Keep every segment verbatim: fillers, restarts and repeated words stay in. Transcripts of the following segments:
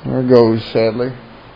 There it goes, sadly.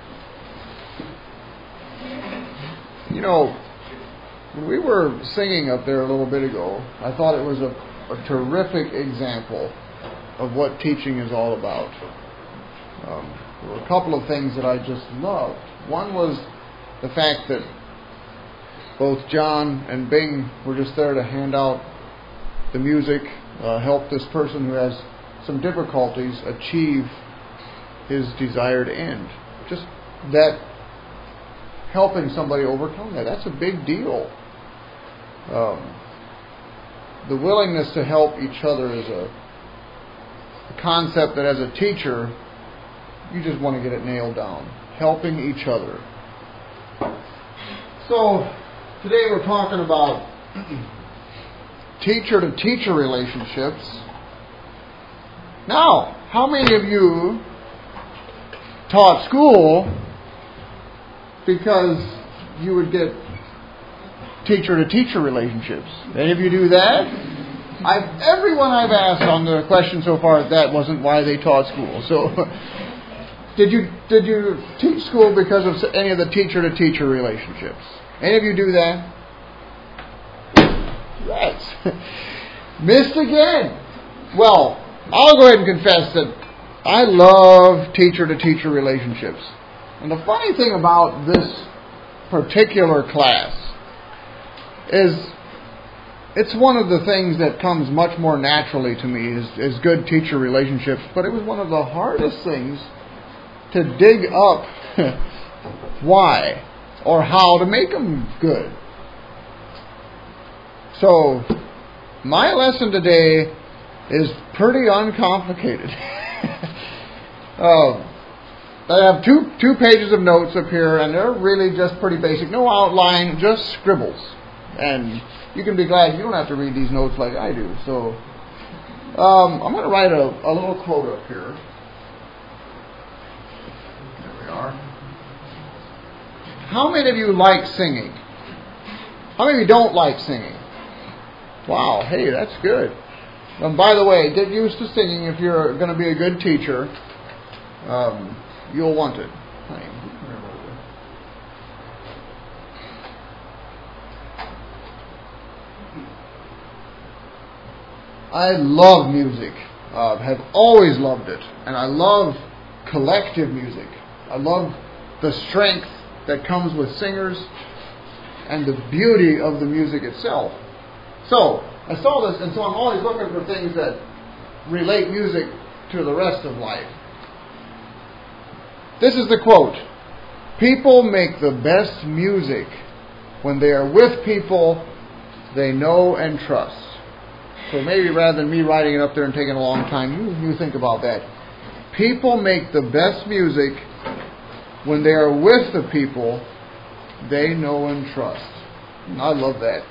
You know, when we were singing up there a little bit ago, I thought it was a, a terrific example of what teaching is all about. Um, there were a couple of things that I just loved. One was the fact that both John and Bing were just there to hand out the music, uh, help this person who has some difficulties achieve his desired end. Just that helping somebody overcome that, that's a big deal. Um, the willingness to help each other is a, a concept that as a teacher, you just want to get it nailed down. Helping each other. So, today we're talking about teacher-to-teacher relationships. Now, how many of you taught school because you would get teacher-to-teacher relationships? Any of you do that? I've, everyone I've asked on the question so far, that wasn't why they taught school. So, did you did you teach school because of any of the teacher-to-teacher relationships? Any of you do that? Yes. Missed again. Well, I'll go ahead and confess that I love teacher-to-teacher relationships. And the funny thing about this particular class is it's one of the things that comes much more naturally to me is, is good teacher relationships. But it was one of the hardest things to dig up why or how to make them good. So, my lesson today is pretty uncomplicated. uh, I have two two pages of notes up here, and they're really just pretty basic. No outline, just scribbles. And you can be glad you don't have to read these notes like I do. So, um, I'm going to write a, a little quote up here. There we are. How many of you like singing? How many of you don't like singing? Wow, hey, that's good. And by the way, get used to singing if you're going to be a good teacher. Um, you'll want it. I love music. Uh, have always loved it. And I love collective music. I love the strength that comes with singers and the beauty of the music itself. So, I saw this, and so I'm always looking for things that relate music to the rest of life. This is the quote. People make the best music when they are with people they know and trust. So maybe rather than me writing it up there and taking a long time, you, you think about that. People make the best music when they are with the people they know and trust. And I love that.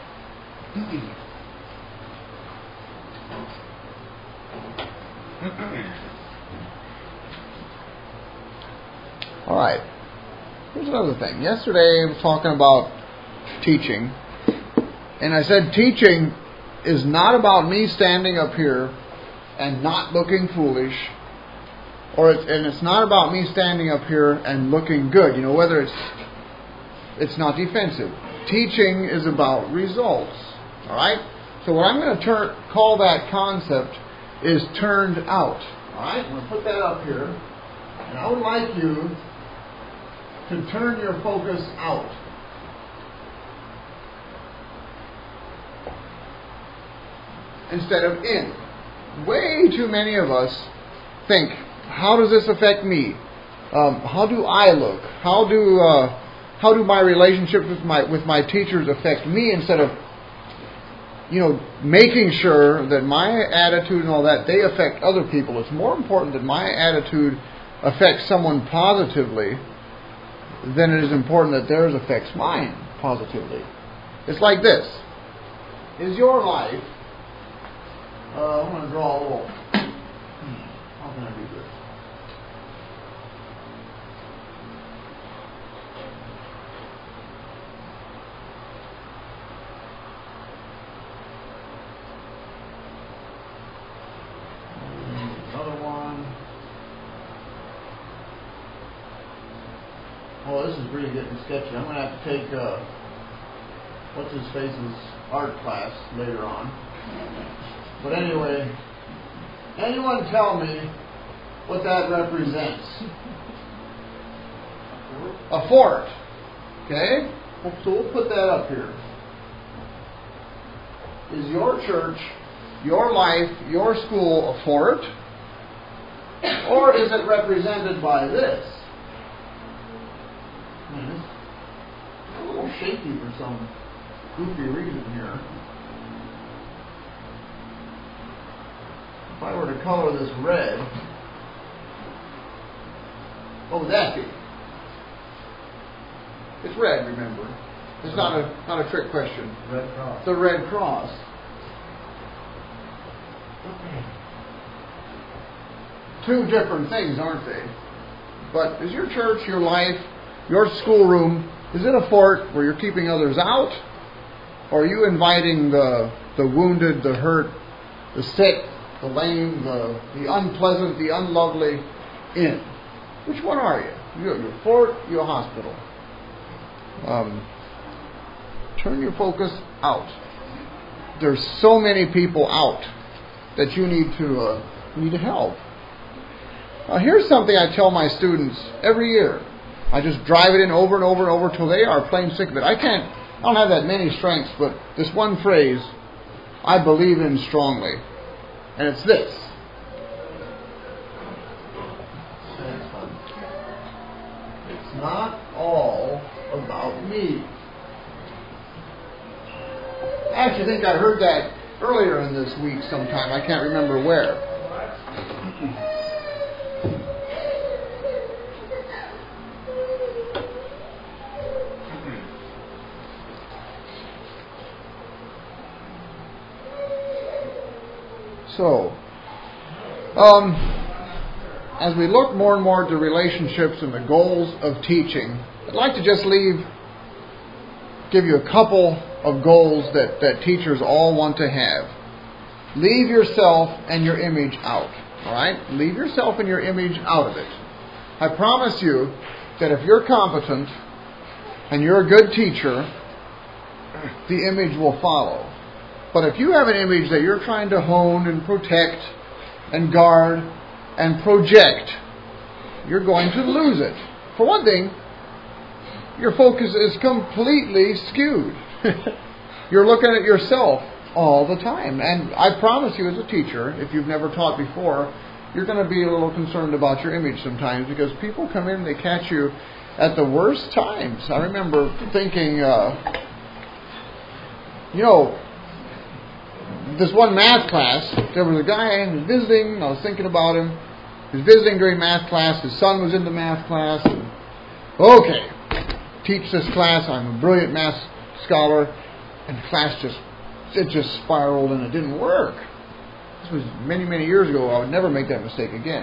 All right. Here's another thing. Yesterday I was talking about teaching, and I said teaching is not about me standing up here and not looking foolish, or it's, and it's not about me standing up here and looking good. You know, whether it's it's not defensive. Teaching is about results. All right. So what I'm going to turn call that concept is turned out. All right. I'm going to put that up here, and I would like you to turn your focus out. Instead of in. Way too many of us think, how does this affect me? Um, how do I look? How do uh, how do my relationships with my with my teachers affect me? Instead of, you know, making sure that my attitude and all that, they affect other people. It's more important that my attitude affects someone positively than it is important that theirs affects mine positively. It's like this. Is your life... Uh, I'm going to draw a little... How can I do this? Another one. oh, this is really getting sketchy. I'm going to have to take, uh, what's his face's art class later on. But anyway, anyone tell me what that represents? A fort. Okay? So we'll put that up here. Is your church, your life, your school a fort? Or is it represented by this? Hmm, it's a little shaky for some goofy reason here. If I were to color this red, what would that be? It's red, remember. It's not a not a trick question. Red Cross. The Red Cross. Two different things, aren't they? But is your church, your life, your schoolroom, is it a fort where you're keeping others out? Or are you inviting the the wounded, the hurt, the sick, the lame, the, the unpleasant, the unlovely in? Which one are you? You're a fort, you're a hospital. Um, turn your focus out. There's so many people out that you need to uh, need to help. Now, here's something I tell my students every year. I just drive it in over and over and over till they are plain sick of it. I can't. I don't have that many strengths, but this one phrase I believe in strongly, and it's this. It's not all about me. I actually think I heard that earlier in this week sometime. I can't remember where. So, um, as we look more and more at the relationships and the goals of teaching, I'd like to just leave, give you a couple of goals that, that teachers all want to have. Leave yourself and your image out. All right? Leave yourself and your image out of it. I promise you that if you're competent and you're a good teacher, the image will follow. But if you have an image that you're trying to hone and protect and guard and project, you're going to lose it. For one thing, your focus is completely skewed. You're looking at yourself all the time. And I promise you as a teacher, if you've never taught before, you're going to be a little concerned about your image sometimes because people come in and they catch you at the worst times. I remember thinking, uh, you know, this one math class, there was a guy who was visiting, and I was thinking about him. He was visiting during math class. His son was in the math class. And, okay, teach this class. I'm a brilliant math scholar. And the class just, it just spiraled and it didn't work. This was many, many years ago. I would never make that mistake again.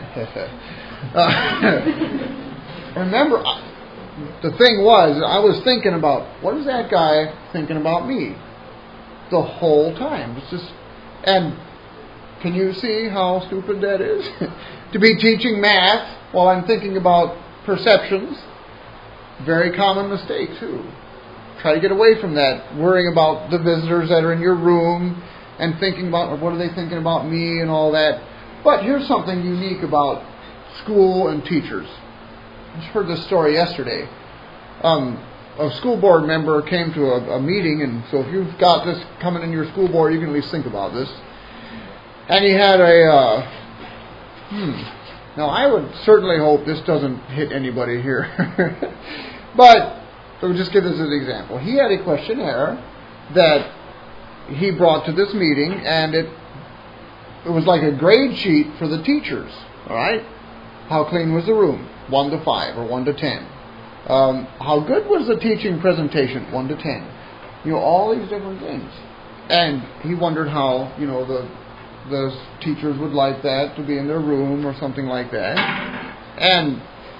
uh, remember, the thing was, I was thinking about, what is that guy thinking about me? The whole time. It's just, and can you see how stupid that is? To be teaching math while I'm thinking about perceptions, very common mistake too. Try to get away from that, worrying about the visitors that are in your room and thinking about what are they thinking about me and all that. But here's something unique about school and teachers. I just heard this story yesterday. Um, A school board member came to a, a meeting, and so if you've got this coming in your school board, you can at least think about this. And he had a, uh, hmm, now I would certainly hope this doesn't hit anybody here. But, so we'll just give this as an example. He had a questionnaire that he brought to this meeting, and it, it was like a grade sheet for the teachers, all right? How clean was the room? One to five or one to ten. Um, how good was the teaching presentation? One to ten. You know, all these different things. And he wondered how, you know, the the teachers would like that to be in their room or something like that. And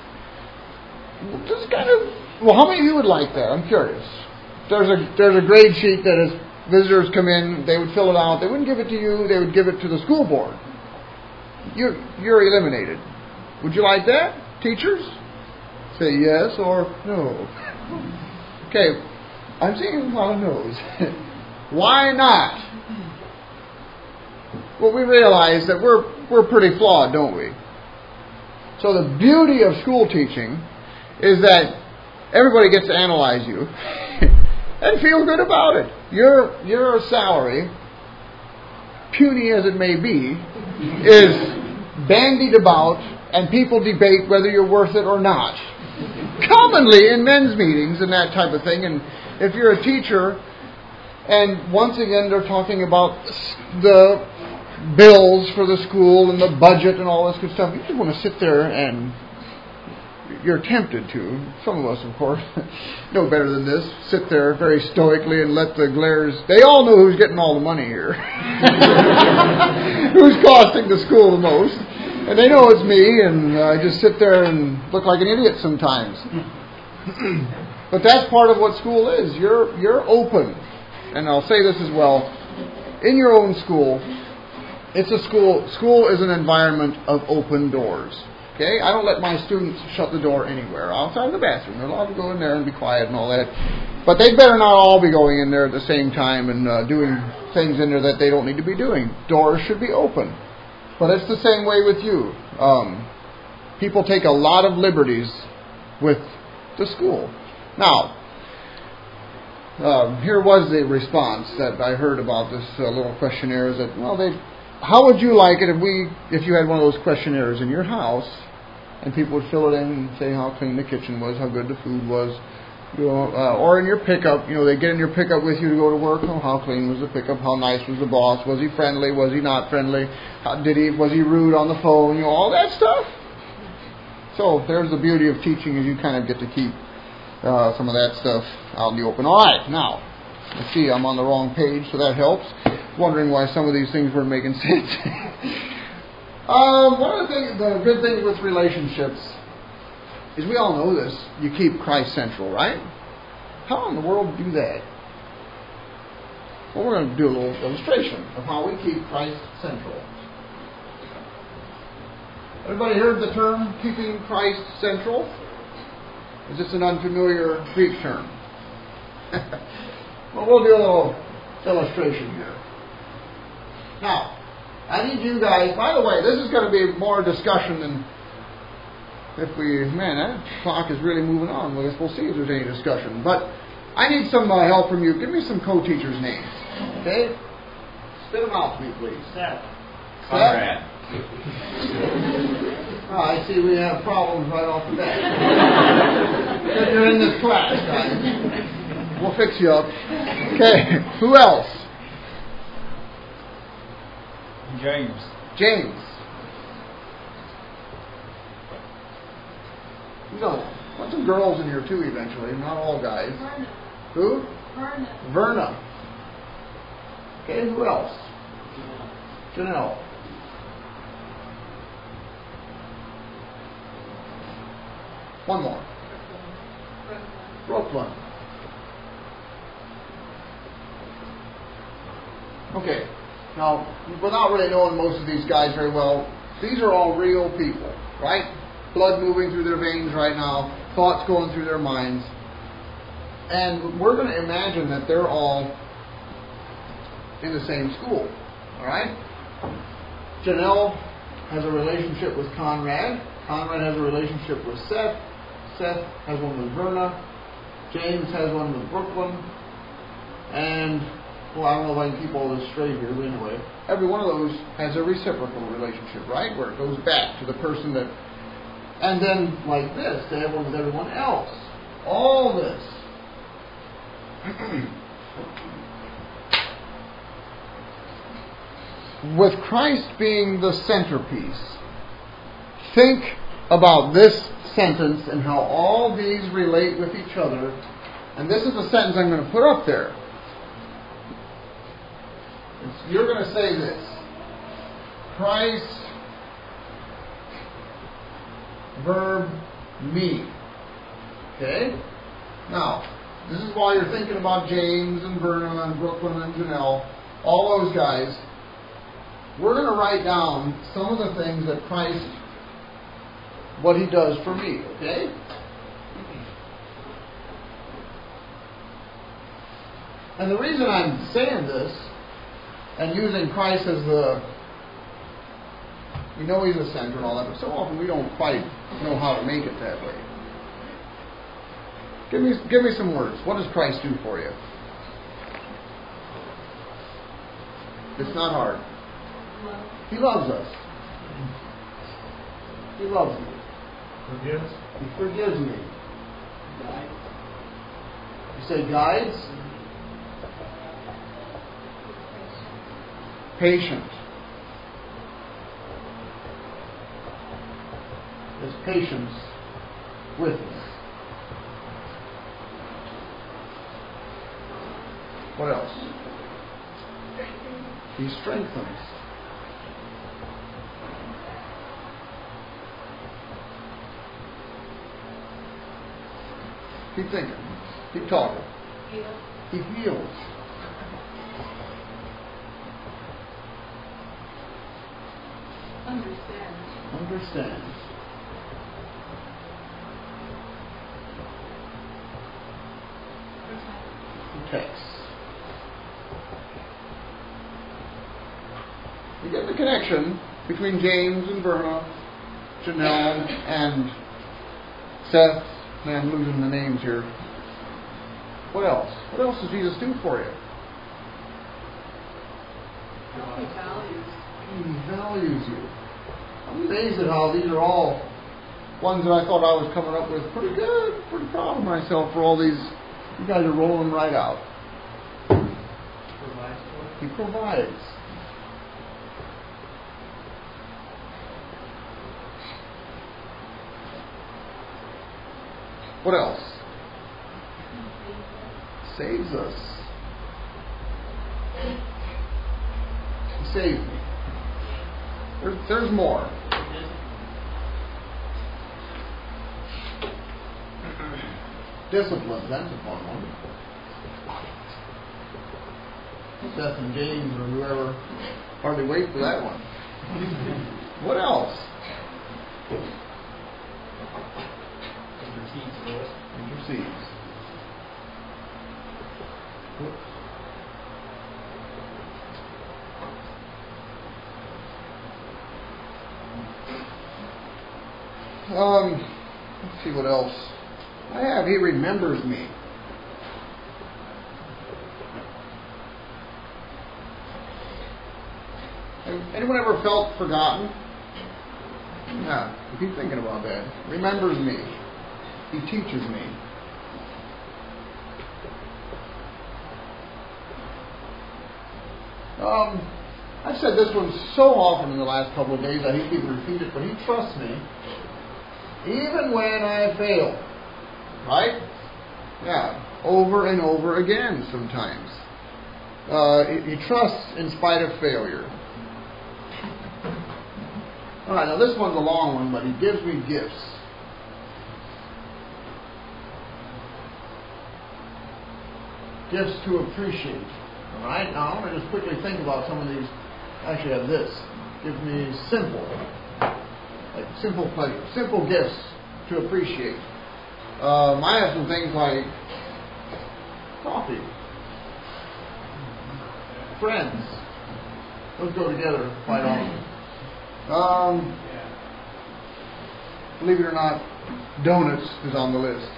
just kind of, well, how many of you would like that? I'm curious. There's a there's a grade sheet that as visitors come in, they would fill it out. They wouldn't give it to you. They would give it to the school board. You're, you're eliminated. Would you like that, teachers? Say yes or no. Okay, I'm seeing a lot of no's. Why not? Well, we realize that we're we're pretty flawed, don't we? So the beauty of school teaching is that everybody gets to analyze you and feel good about it. Your your salary, puny as it may be, is bandied about, and people debate whether you're worth it or not. Commonly in men's meetings and that type of thing. And if you're a teacher, and once again they're talking about the bills for the school and the budget and all this good stuff, you just want to sit there and you're tempted to. Some of us, of course, know better than this. Sit there very stoically and let the glares... They all know who's getting all the money here. Who's costing the school the most. And they know it's me, and I just sit there and look like an idiot sometimes. But that's part of what school is. You're you're open. And I'll say this as well. In your own school, it's a school. School is an environment of open doors. Okay? I don't let my students shut the door anywhere outside of the bathroom. They're allowed to go in there and be quiet and all that. But they better not all be going in there at the same time and uh, doing things in there that they don't need to be doing. Doors should be open. But it's the same way with you. Um, people take a lot of liberties with the school. Now, uh, here was the response that I heard about this uh, little questionnaire. Is that, well, they, how would you like it if we, if you had one of those questionnaires in your house, and people would fill it in and say how clean the kitchen was, how good the food was, you know, uh, or in your pickup, you know, they get in your pickup with you to go to work. Oh, how clean was the pickup? How nice was the boss? Was he friendly? Was he not friendly? How, did he? Was he rude on the phone? You know, all that stuff. So there's the beauty of teaching, is you kind of get to keep uh, some of that stuff out in the open. All right, now let's see. I'm on the wrong page, so that helps. Wondering why some of these things weren't making sense. um, one of the things, the good things with relationships, is we all know this, you keep Christ central, right? How in the world do you do that? Well, we're going to do a little illustration of how we keep Christ central. Everybody heard the term, keeping Christ central? Is this an unfamiliar Greek term? Well, we'll do a little illustration here. Now, I need you guys, by the way, this is going to be more discussion than... If we, man, that clock is really moving on. Well, I guess we'll see if there's any discussion. But I need some uh, help from you. Give me some co-teachers' names. Okay? Spit them out to me, please. Seth. Conrad. Oh, I see we have problems right off the bat. Because you're in this class, guys. We'll fix you up. Okay. Who else? James. James. No. Want some girls in here too eventually, not all guys. Verna. Who? Verna. Verna. Okay, who else? Janelle. Janelle. One more. Brooklyn. Brooklyn. Okay. Now, without really knowing most of these guys very well, these are all real people, right? Blood moving through their veins right now, thoughts going through their minds. And we're going to imagine that they're all in the same school. Alright? Janelle has a relationship with Conrad. Conrad has a relationship with Seth. Seth has one with Verna. James has one with Brooklyn. And, well, I don't know if I can keep all this straight here, but anyway, every one of those has a reciprocal relationship, right? Where it goes back to the person that... And then, like this, they have one with everyone else. All this. With Christ being the centerpiece, think about this sentence and how all these relate with each other. And this is the sentence I'm going to put up there. It's, you're going to say this. Christ, verb, me. Okay? Now, this is while you're thinking about James and Verna and Brooklyn and Janelle, all those guys. We're going to write down some of the things that Christ, what He does for me, okay? And the reason I'm saying this and using Christ as the, we know He's the center and all that, but so often we don't quite know how to make it that way. Give me, give me some words. What does Christ do for you? It's not hard. Love. He loves us. He loves me. Forgives. He forgives me. You say guides? Patient. There's patience with us. What else? He strengthens. Keep thinking. Keep talking. Heal. He heals. Understand. Understands. Protect. Protects. You get the connection between James and Verna, Janelle and Seth. Man, I'm losing the names here. What else? What else does Jesus do for you? He values. He values you. I'm amazed at how these are all ones that I thought I was coming up with pretty good. Pretty proud of myself for all these. You guys are rolling right out. Provides for us. He provides. What else? Saves us. He saved me. There's, there's more. Discipline, that's a fun one. Seth and James or whoever hardly wait for that one. What else? Intercedes for us. Intercedes. Um, let's see what else I have. He remembers me. Anyone ever felt forgotten? Yeah, keep thinking about that. Remembers me. He teaches me. Um, I've said this one so often in the last couple of days, I hate to even repeat it, but He trusts me even when I fail. Right? Yeah, over and over again sometimes. Uh, he, he trusts in spite of failure. Alright, now this one's a long one, but He gives me gifts. Gifts to appreciate. Alright, now I'm going to just quickly think about some of these. I actually have this. Gives me simple. Like simple pleasure. Simple gifts to appreciate. Um, I have some things like coffee. Friends. Those go together quite often. Um, believe it or not, donuts is on the list.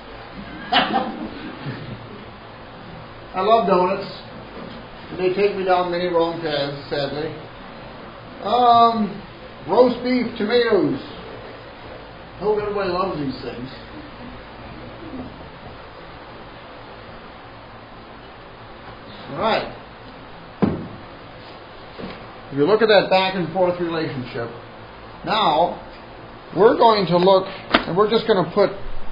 I love donuts. They take me down many wrong paths, sadly. Um, roast beef, tomatoes. I hope everybody loves these things. All right. If you look at that back and forth relationship, now we're going to look, and we're just going to put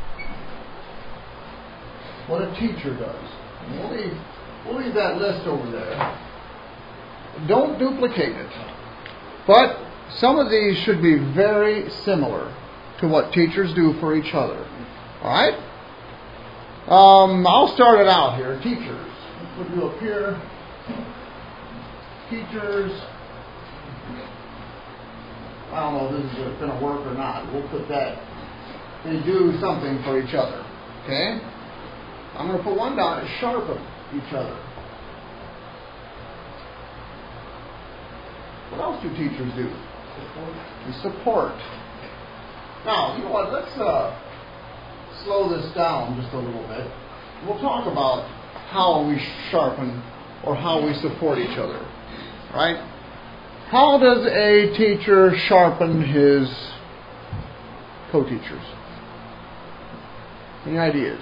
what a teacher does. And we'll leave, we'll leave that list over there. Don't duplicate it. But some of these should be very similar to what teachers do for each other. Alright? Um, I'll start it out here. Teachers. Let's put you up here. Teachers. I don't know if this is going to work or not. We'll put that. They do something for each other. Okay? I'm going to put one down. Sharpen each other. What else do teachers do? They support. Now, you know what? Let's uh, slow this down just a little bit. We'll talk about how we sharpen or how we support each other. Right? How does a teacher sharpen his co-teachers? Any ideas?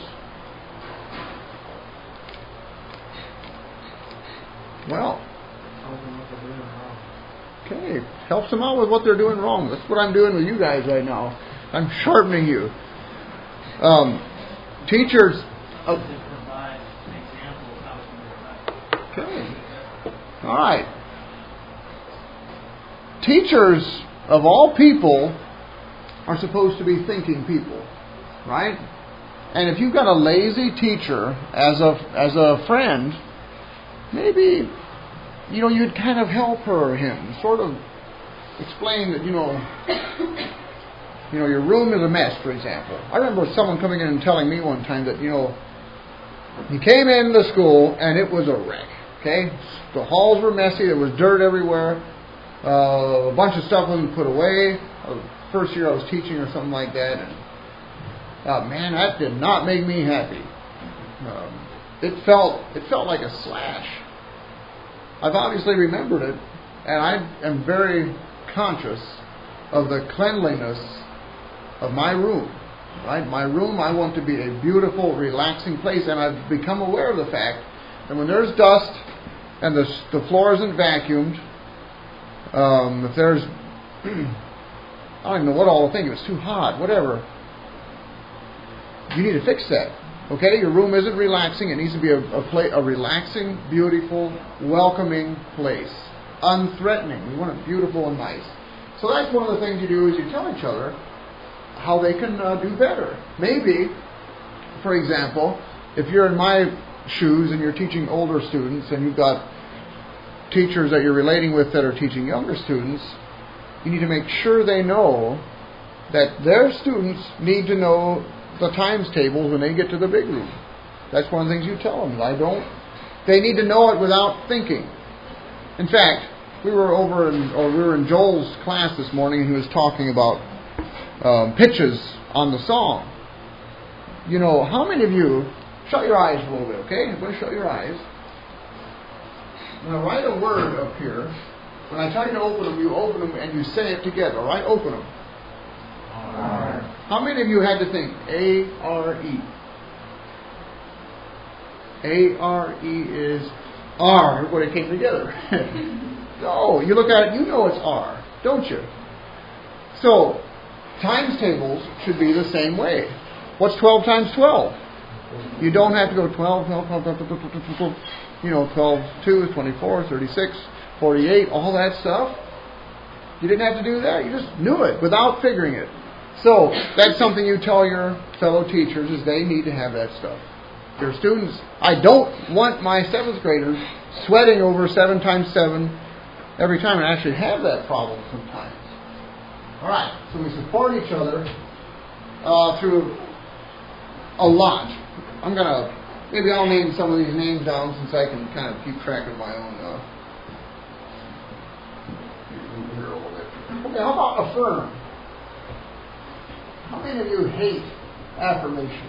Well, okay, helps them out with what they're doing wrong. That's what I'm doing with you guys right now. I'm sharpening you. Um, teachers. Uh, okay. All right. Teachers of all people are supposed to be thinking people, right? And if you've got a lazy teacher as a as a friend, maybe, you know, you'd kind of help her or him, sort of explain that, you know, you know, your room is a mess, for example. I remember someone coming in and telling me one time that, you know, he came into the school and it was a wreck, okay? The halls were messy, there was dirt everywhere, uh, a bunch of stuff wasn't put away. Uh, first year I was teaching or something like that, and uh, man, that did not make me happy. Um, it felt it felt like a slash. I've obviously remembered it, and I am very conscious of the cleanliness of my room. Right, my room, I want to be a beautiful, relaxing place, and I've become aware of the fact that when there's dust and the the floor isn't vacuumed, um, if there's I don't even know what all to think. If it's too hot, whatever, you need to fix that. Okay, your room isn't relaxing. It needs to be a a, play, a relaxing, beautiful, welcoming place, unthreatening. We want it beautiful and nice. So that's one of the things you do is you tell each other how they can uh, do better. Maybe, for example, if you're in my shoes and you're teaching older students and you've got teachers that you're relating with that are teaching younger students, you need to make sure they know that their students need to know the times tables when they get to the big room. That's one of the things you tell them. I don't. They need to know it without thinking. In fact, we were over in, or we were in Joel's class this morning, and he was talking about um, pitches on the song. You know, how many of you shut your eyes a little bit? Okay, everybody, shut your eyes. I'm going to write a word up here. When I tell you to open them, you open them and you say it together. All right, open them. R. How many of you had to think A R E? A R E is R. Everybody came together. No, you look at it, you know it's R, don't you? So, times tables should be the same way. What's twelve times twelve? You don't have to go twelve, twelve, twelve, twelve, twelve, twelve, twelve, you know, twelve, two, twenty-four, thirty-six, forty-eight, all that stuff. You didn't have to do that. You just knew it without figuring it. So, that's something you tell your fellow teachers is they need to have that stuff. Your students, I don't want my seventh graders sweating over seven times seven every time, and I actually have that problem sometimes. All right, so we support each other uh, through a lot. I'm going to, maybe I'll name some of these names down since I can kind of keep track of my own. Uh, here a little bit. Okay, how about affirm? How many of you hate affirmation?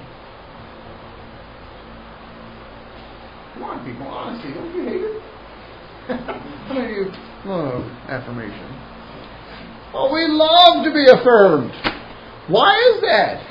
Come on, people, honestly, don't you hate it? How many of you love affirmation? Well, we love to be affirmed. Why is that?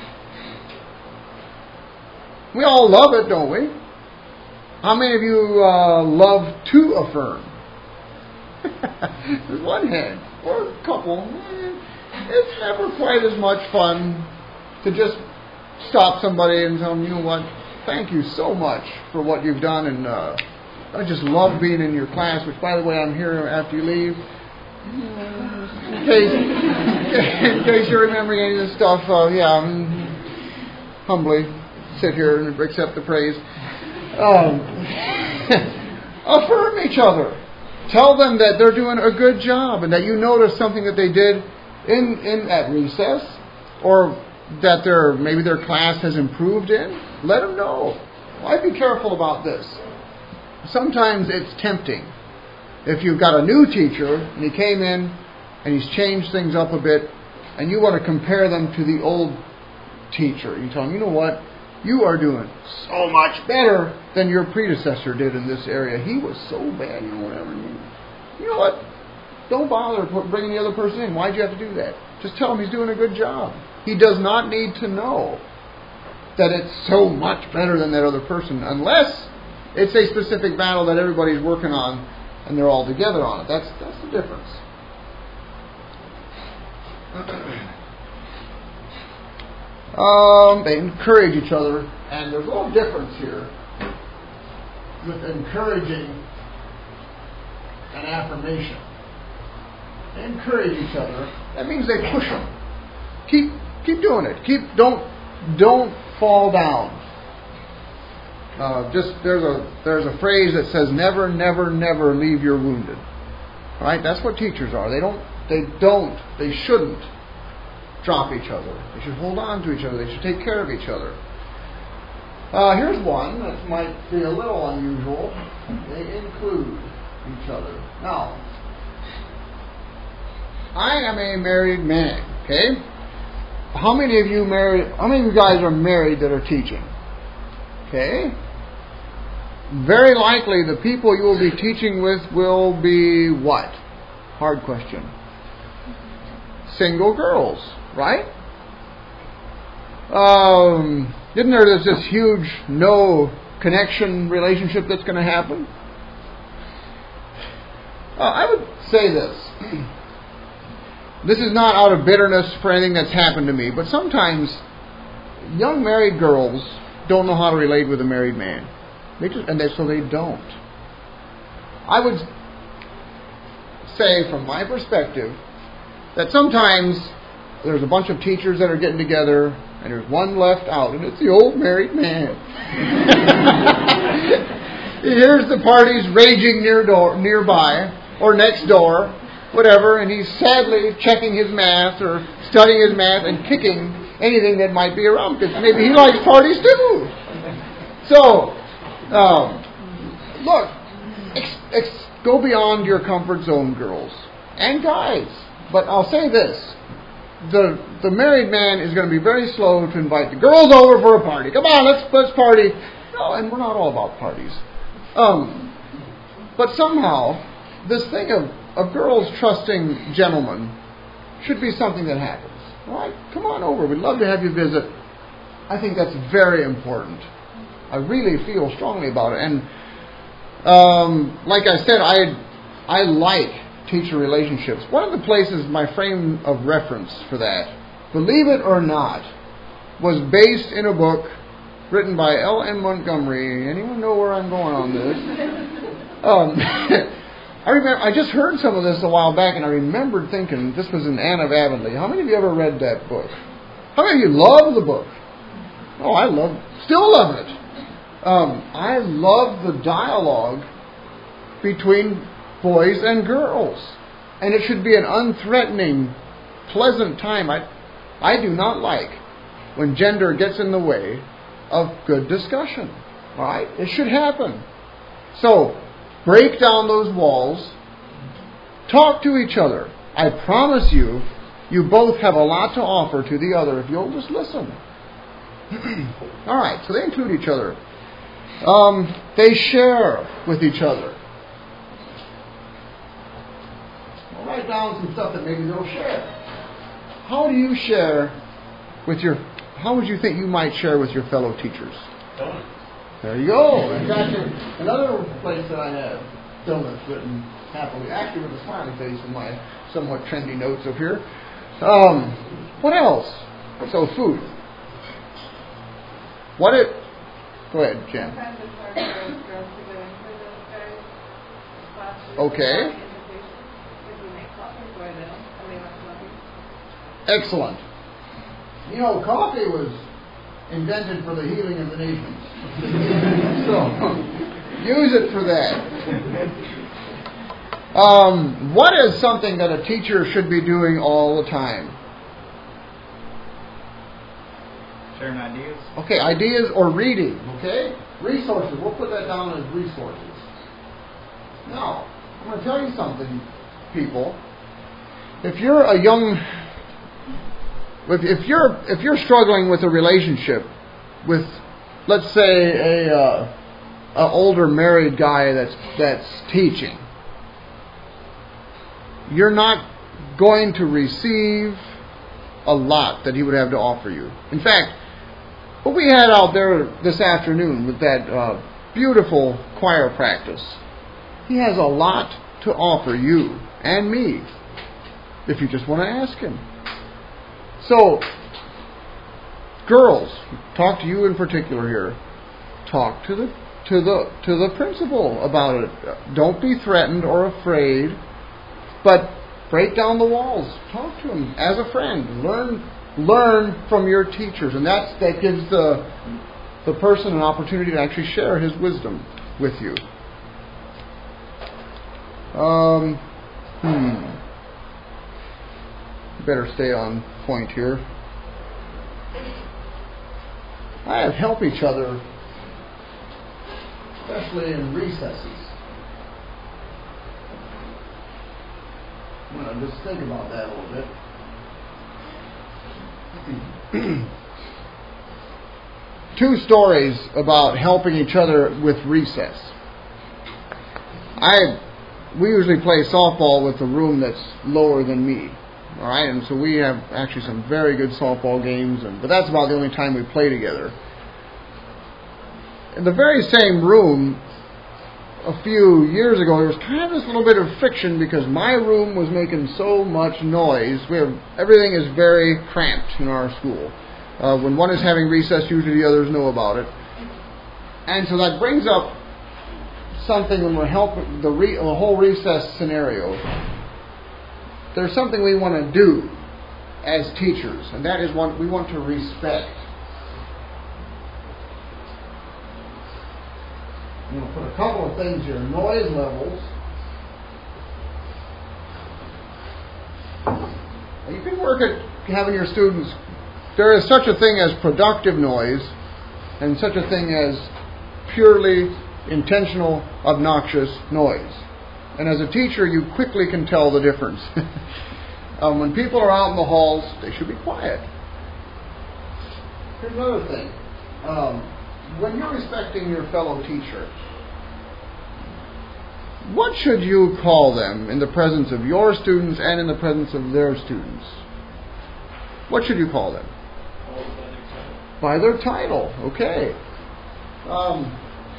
We all love it, don't we? How many of you uh, love to affirm? There's one hand, or a couple. It's never quite as much fun to just stop somebody and tell them, you know what, thank you so much for what you've done, and uh, I just love being in your class, which, by the way, I'm here after you leave. In case, in case you're remembering any of this stuff, uh, yeah, I'm humbly sit here and accept the praise. Um, affirm each other. Tell them that they're doing a good job and that you noticed something that they did in, in at recess, or that their maybe their class has improved in. Let them know. Well, I'd be careful about this. Sometimes it's tempting if you've got a new teacher and he came in and he's changed things up a bit and you want to compare them to the old teacher, you tell him, you know what, you are doing so much better than your predecessor did in this area. He was so bad, you know, whatever. You know what? Don't bother bringing the other person in. Why'd you have to do that? Just tell him he's doing a good job. He does not need to know that it's so much better than that other person unless it's a specific battle that everybody's working on and they're all together on it. That's that's the difference. Um, they encourage each other, and there's a little difference here with encouraging and affirmation. They encourage each other. That means they push them. Keep keep doing it. Keep don't don't fall down. Uh, just there's a there's a phrase that says never never never leave your wounded. Right? That's what teachers are. They don't they don't they shouldn't drop each other. They should hold on to each other. They should take care of each other. Uh, here's one that might be a little unusual. They include each other. Now, I am a married man. Okay, how many of you married? How many of you guys are married that are teaching? Okay, very likely the people you will be teaching with will be what? Hard question. Single girls, right? Um, isn't there this, this huge no connection relationship that's going to happen? Uh, I would say this. This is not out of bitterness for anything that's happened to me, but sometimes young married girls don't know how to relate with a married man. They just, and they, so they don't. I would say, from my perspective, that sometimes there's a bunch of teachers that are getting together and there's one left out, and it's the old married man. He hears the parties raging near door, nearby or next door, whatever, and he's sadly checking his math or studying his math and kicking anything that might be around because maybe he likes parties too. So, um, look, ex- ex- go beyond your comfort zone, girls and guys. But I'll say this. The the married man is going to be very slow to invite the girls over for a party. Come on, let's let's party. No, and we're not all about parties. Um, but somehow, this thing of, of girls trusting gentlemen should be something that happens. All right, come on over. We'd love to have you visit. I think that's very important. I really feel strongly about it. And um, like I said, I I like teacher relationships. One of the places, my frame of reference for that, believe it or not, was based in a book written by L M Montgomery. Anyone know where I'm going on this? um, I remember I just heard some of this a while back, and I remembered thinking this was in Anne of Avonlea. How many of you ever read that book? How many of you love the book? Oh, I love, still love it. Um, I love the dialogue between boys and girls. And it should be an unthreatening, pleasant time. I, I do not like when gender gets in the way of good discussion. All right? It should happen. So, break down those walls. Talk to each other. I promise you, you both have a lot to offer to the other if you'll just listen. All right, so they include each other. Um, they share with each other. I'll write down some stuff that maybe they'll share. How do you share with your, how would you think you might share with your fellow teachers? Donuts. There you go. In fact, another place that I have donuts written happily, actually with a smiley face in my somewhat trendy notes up here. Um, what else? So food. What it? Go ahead, Jen. Okay. Excellent. You know, coffee was invented for the healing of the nations. So, use it for that. Um, what is something that a teacher should be doing all the time? Sharing ideas. Okay, ideas or reading, okay? Resources. We'll put that down as resources. Now, I'm going to tell you something, people. If you're a young, if, if you're if you're struggling with a relationship with, let's say, a uh, an older married guy that's that's teaching, you're not going to receive a lot that he would have to offer you. In fact, what we had out there this afternoon with that uh, beautiful choir practice, he has a lot to offer you and me if you just want to ask him. So, girls, talk to you in particular here. Talk to the to the to the principal about it. Don't be threatened or afraid, but break down the walls. Talk to him as a friend. Learn learn from your teachers, and that's that gives the the person an opportunity to actually share his wisdom with you. Um, hmm. Better stay on point here. I have helped each other, especially in recesses. I'm going to just think about that a little bit. Two stories about helping each other with recess. I we usually play softball with a room that's lower than me. All right, and so we have actually some very good softball games, and but that's about the only time we play together. In the very same room, a few years ago, there was kind of this little bit of friction because my room was making so much noise. We have everything is very cramped in our school. Uh, when one is having recess, usually the others know about it, and so that brings up something when we're helping the, re, the whole recess scenario. There's something we want to do as teachers, and that is what we want to respect. I'm going to put a couple of things here. Noise levels. You can work at having your students. There is such a thing as productive noise, and such a thing as purely intentional, obnoxious noise. And as a teacher, you quickly can tell the difference. um, when people are out in the halls, they should be quiet. Here's another thing. Um, when you're respecting your fellow teacher, what should you call them in the presence of your students and in the presence of their students? What should you call them? By their title. Okay. Um,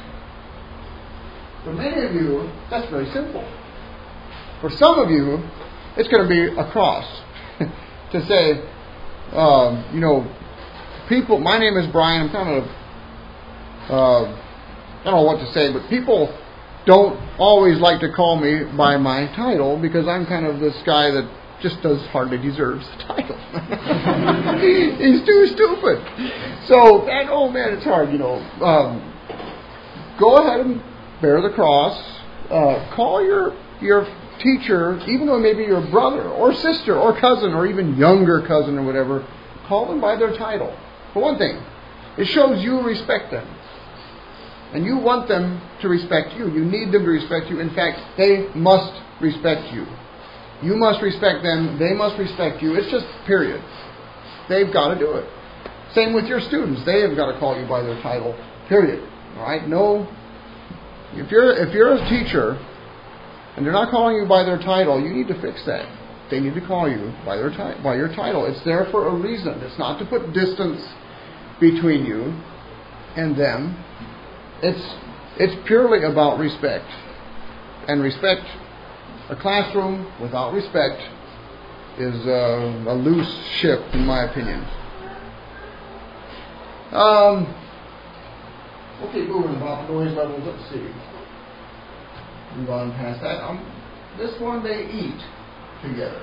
For many of you, that's very simple. For some of you, it's going to be a cross. To say, um, you know, people, my name is Brian, I'm kind of, uh, I don't know what to say, but people don't always like to call me by my title because I'm kind of this guy that just does hardly deserves the title. He's too stupid. So, and oh man, it's hard, you know. Um, go ahead and bear the cross. Uh, call your your teacher, even though it may be your brother or sister or cousin or even younger cousin or whatever, call them by their title. For one thing, it shows you respect them. And you want them to respect you. You need them to respect you. In fact, they must respect you. You must respect them. They must respect you. It's just period. They've got to do it. Same with your students. They have got to call you by their title. Period. All right? No. If you're if you're a teacher and they're not calling you by their title, you need to fix that. They need to call you by their ti- by your title. It's there for a reason. It's not to put distance between you and them. It's it's purely about respect. And respect, a classroom without respect is a, a loose ship, in my opinion. Um, we'll keep moving about the noise levels. Let's see. Move on past that. Um, this one, they eat together.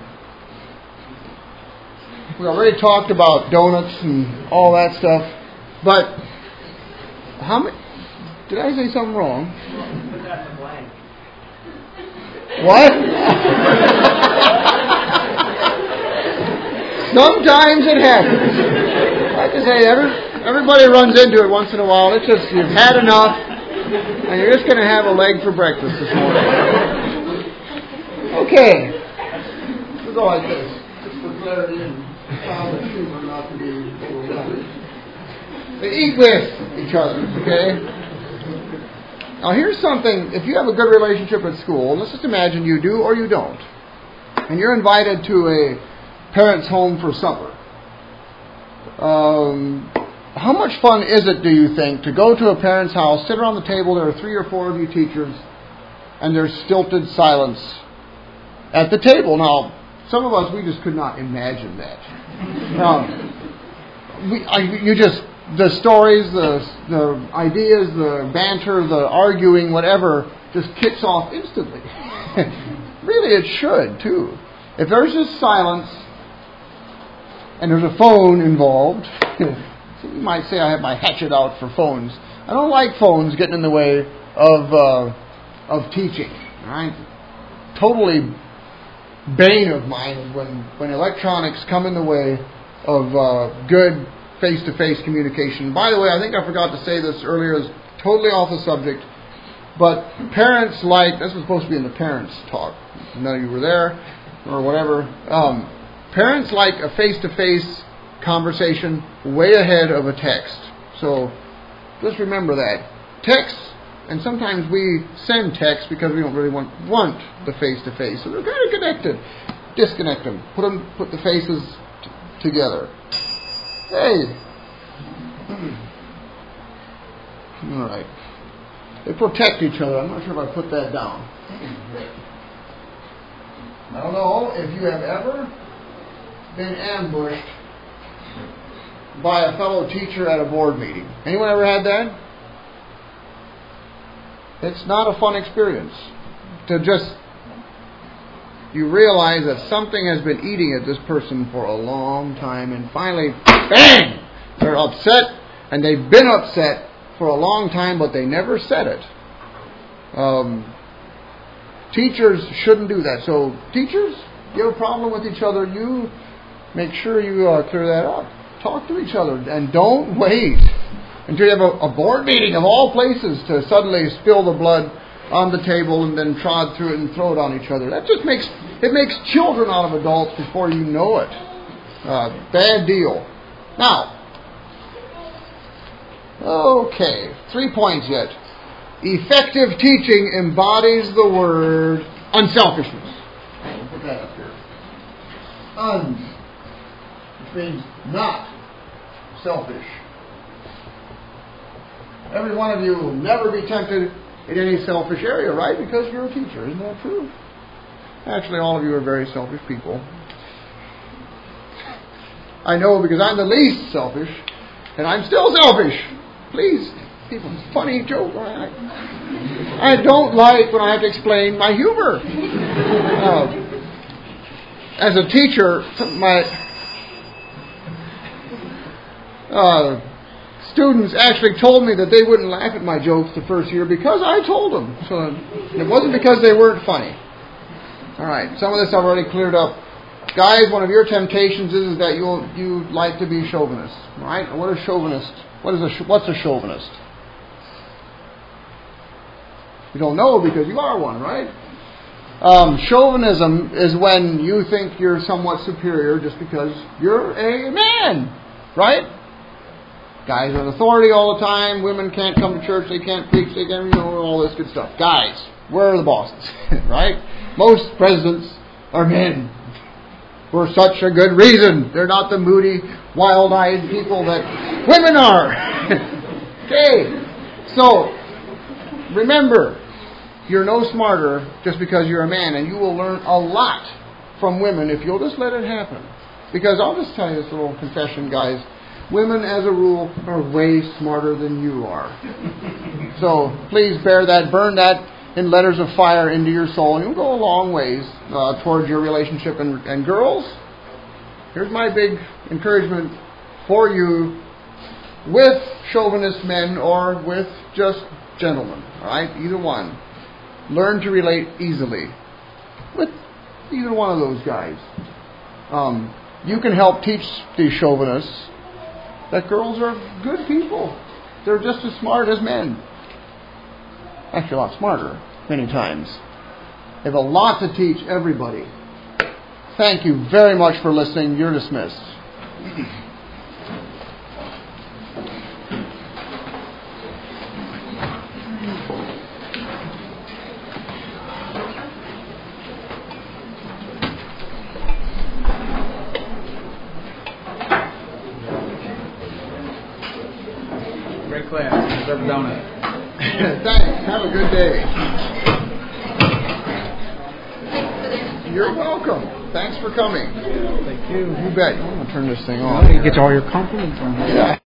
We already talked about donuts and all that stuff, but how many? Did I say something wrong? Put that in the blank. What? Sometimes it happens. Like I say, every, everybody runs into it once in a while. It's just you've had enough, and you're just going to have a leg for breakfast this morning. Okay. We'll go like this. Just for clarity and childish humor, not to be overwhelming. They eat with each other, okay? Now here's something, if you have a good relationship at school, let's just imagine you do or you don't, and you're invited to a parent's home for supper. Um, how much fun is it, do you think, to go to a parent's house, sit around the table, there are three or four of you teachers, and there's stilted silence at the table? Now, some of us, we just could not imagine that. Um, we, I, you just... The stories, the the ideas, the banter, the arguing, whatever, just kicks off instantly. Really, it should, too. If there's just silence and there's a phone involved, you might say I have my hatchet out for phones. I don't like phones getting in the way of uh, of teaching. Right? Totally bane of mine when, when electronics come in the way of uh, good face-to-face communication. By the way, I think I forgot to say this earlier, is totally off the subject, but parents like, this was supposed to be in the parents' talk, none of you were there, or whatever, um, parents like a face-to-face conversation way ahead of a text. So, just remember that. Text, and sometimes we send text because we don't really want, want the face-to-face, so they're kind of connected. Disconnect them. Put them, put the faces t- together. Hey. All right. They protect each other. I'm not sure if I put that down. I don't know if you have ever been ambushed by a fellow teacher at a board meeting. Anyone ever had that? It's not a fun experience. To just, you realize that something has been eating at this person for a long time, and finally, bang! They're upset, and they've been upset for a long time, but they never said it. Um, teachers shouldn't do that. So, teachers, you have a problem with each other, you make sure you uh, clear that up. Talk to each other, and don't wait until you have a, a board meeting of all places to suddenly spill the blood on the table and then trod through it and throw it on each other. That just makes, it makes children out of adults before you know it. Uh, bad deal. Now, okay, three points yet. Effective teaching embodies the word unselfishness. We'll put that up here. Un, which means not selfish. Every one of you will never be tempted in any selfish area, right? Because you're a teacher. Isn't that true? Actually, all of you are very selfish people. I know because I'm the least selfish, and I'm still selfish. Please, people, funny joke. I, I don't like when I have to explain my humor. Uh, as a teacher, my uh, students actually told me that they wouldn't laugh at my jokes the first year because I told them. So it wasn't because they weren't funny. All right, some of this I've already cleared up. Guys, one of your temptations is, is that you you like to be chauvinist, right? What is chauvinist? What is a what's a chauvinist? You don't know because you are one, right? Um, chauvinism is when you think you're somewhat superior just because you're a man, right? Guys are authority all the time. Women can't come to church. They can't preach. They can't, you know, all this good stuff. Guys, we're the bosses, right? Most presidents are men. For such a good reason. They're not the moody, wild-eyed people that women are. Okay. So, remember, you're no smarter just because you're a man, and you will learn a lot from women if you'll just let it happen. Because I'll just tell you this little confession, guys. Women, as a rule, are way smarter than you are. So, please bear that, burn that in letters of fire into your soul, and you'll go a long ways uh, towards your relationship. And, and girls, here's my big encouragement for you with chauvinist men or with just gentlemen, all right? Either one. Learn to relate easily with either one of those guys. Um, you can help teach these chauvinists that girls are good people. They're just as smart as men. Actually, a lot smarter, many times. They have a lot to teach everybody. Thank you very much for listening. You're dismissed. Great class. Deserve a donut. Thanks. Have a good day. You're welcome. Thanks for coming. Thank you. You bet. I'm going to turn this thing off. You get all your compliments on here. Yeah.